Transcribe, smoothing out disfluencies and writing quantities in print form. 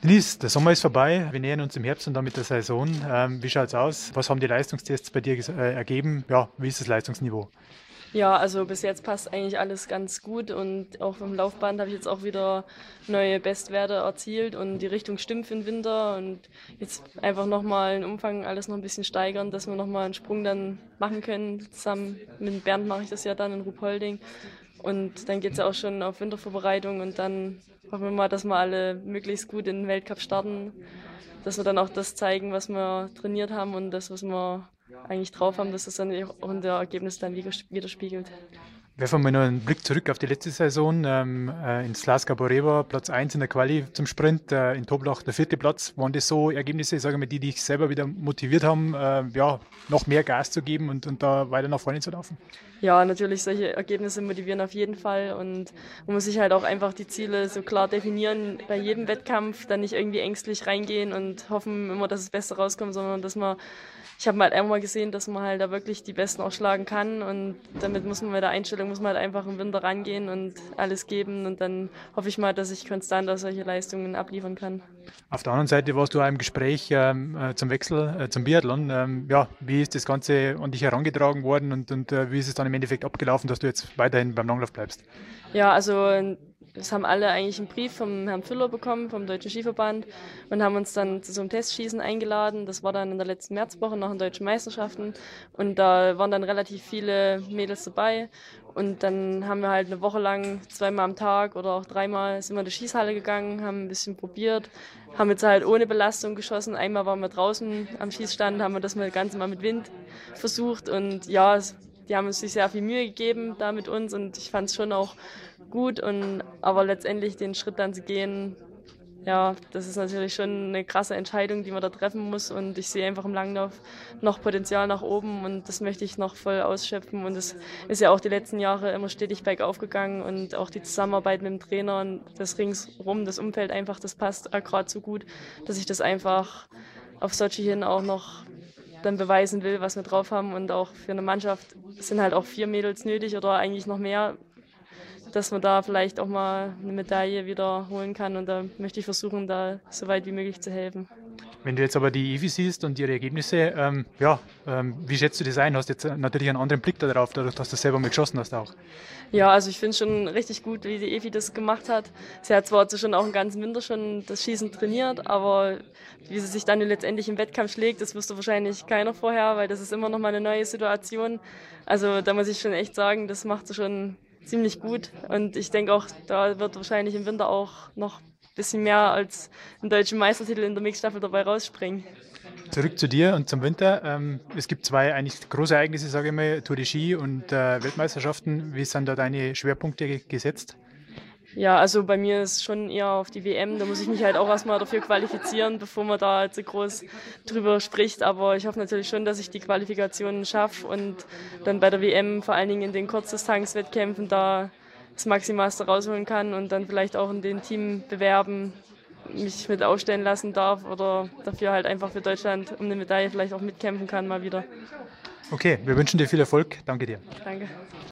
Denise, der Sommer ist vorbei. Wir nähern uns dem Herbst und damit der Saison. Wie schaut's aus? Was haben die Leistungstests bei dir ergeben? Ja, wie ist das Leistungsniveau? Ja, also bis jetzt passt eigentlich alles ganz gut und auch vom Laufband habe ich jetzt auch wieder neue Bestwerte erzielt und die Richtung stimmt für den Winter und jetzt einfach nochmal den Umfang alles noch ein bisschen steigern, dass wir nochmal einen Sprung dann machen können. Zusammen mit Bernd mache ich das ja dann in Ruhpolding und dann geht's ja auch schon auf Wintervorbereitung und dann hoffen wir mal, dass wir alle möglichst gut in den Weltcup starten, dass wir dann auch das zeigen, was wir trainiert haben und das, was wir eigentlich drauf haben, dass das dann auch in der Ergebnis dann widerspiegelt. Werfen wir noch einen Blick zurück auf die letzte Saison. In Slaska Boreva Platz 1 in der Quali zum Sprint, in Toblach der 4. Platz. Waren das so Ergebnisse, sagen wir, die dich selber wieder motiviert haben, ja, noch mehr Gas zu geben und da weiter nach vorne zu laufen? Ja, natürlich, solche Ergebnisse motivieren auf jeden Fall und man muss sich halt auch einfach die Ziele so klar definieren bei jedem Wettkampf, dann nicht irgendwie ängstlich reingehen und hoffen immer, dass das Beste rauskommt, sondern dass man, ich habe halt einmal gesehen, dass man halt da wirklich die Besten auch schlagen kann und damit muss man mit der Einstellung, muss man halt einfach im Winter rangehen und alles geben und dann hoffe ich mal, dass ich konstant auch solche Leistungen abliefern kann. Auf der anderen Seite warst du auch im Gespräch zum Wechsel zum Biathlon. Ja, wie ist das Ganze an dich herangetragen worden und wie ist es dann im Endeffekt abgelaufen, dass du jetzt weiterhin beim Langlauf bleibst? Ja, also das haben alle eigentlich einen Brief vom Herrn Füller bekommen, vom Deutschen Skiverband und haben uns dann zu so einem Testschießen eingeladen. Das war dann in der letzten Märzwoche nach den Deutschen Meisterschaften und da waren dann relativ viele Mädels dabei und dann haben wir halt eine Woche lang zweimal am Tag oder auch dreimal sind wir in die Schießhalle gegangen, haben ein bisschen probiert, haben jetzt halt ohne Belastung geschossen. Einmal waren wir draußen am Schießstand, haben wir das Ganze mal mit Wind versucht und ja, die haben uns sich sehr viel Mühe gegeben da mit uns und ich fand es schon auch gut aber letztendlich den Schritt dann zu gehen, ja, das ist natürlich schon eine krasse Entscheidung, die man da treffen muss und ich sehe einfach im Langlauf noch Potenzial nach oben und das möchte ich noch voll ausschöpfen und es ist ja auch die letzten Jahre immer stetig bergauf gegangen und auch die Zusammenarbeit mit dem Trainer und das ringsrum, das Umfeld einfach, das passt gerade so gut, dass ich das einfach auf Sochi hin auch noch dann beweisen will, was wir drauf haben und auch für eine Mannschaft sind halt auch 4 Mädels nötig oder eigentlich noch mehr, dass man da vielleicht auch mal eine Medaille wieder holen kann und da möchte ich versuchen, da so weit wie möglich zu helfen. Wenn du jetzt aber die Evi siehst und ihre Ergebnisse, wie schätzt du das ein? Hast jetzt natürlich einen anderen Blick darauf, dadurch, dass du selber mal geschossen hast auch. Ja, also ich finde es schon richtig gut, wie die Evi das gemacht hat. Sie hat zwar schon auch den ganzen Winter schon das Schießen trainiert, aber wie sie sich dann letztendlich im Wettkampf schlägt, das wusste wahrscheinlich keiner vorher, weil das ist immer noch mal eine neue Situation. Also da muss ich schon echt sagen, das macht sie schon ziemlich gut und ich denke auch, da wird wahrscheinlich im Winter auch noch ein bisschen mehr als ein deutschen Meistertitel in der Mixstaffel dabei rausspringen. Zurück zu dir und zum Winter. Es gibt zwei eigentlich große Ereignisse, sage ich mal, Tour de Ski und Weltmeisterschaften. Wie sind da deine Schwerpunkte gesetzt? Ja, also bei mir ist schon eher auf die WM. Da muss ich mich halt auch erstmal dafür qualifizieren, bevor man da jetzt so groß drüber spricht. Aber ich hoffe natürlich schon, dass ich die Qualifikationen schaffe und dann bei der WM, vor allen Dingen in den Kurzdistanzwettkämpfen, da das Maximalste rausholen kann und dann vielleicht auch in den Teambewerben mich mit aufstellen lassen darf oder dafür halt einfach für Deutschland um eine Medaille vielleicht auch mitkämpfen kann mal wieder. Okay, wir wünschen dir viel Erfolg. Danke dir. Danke.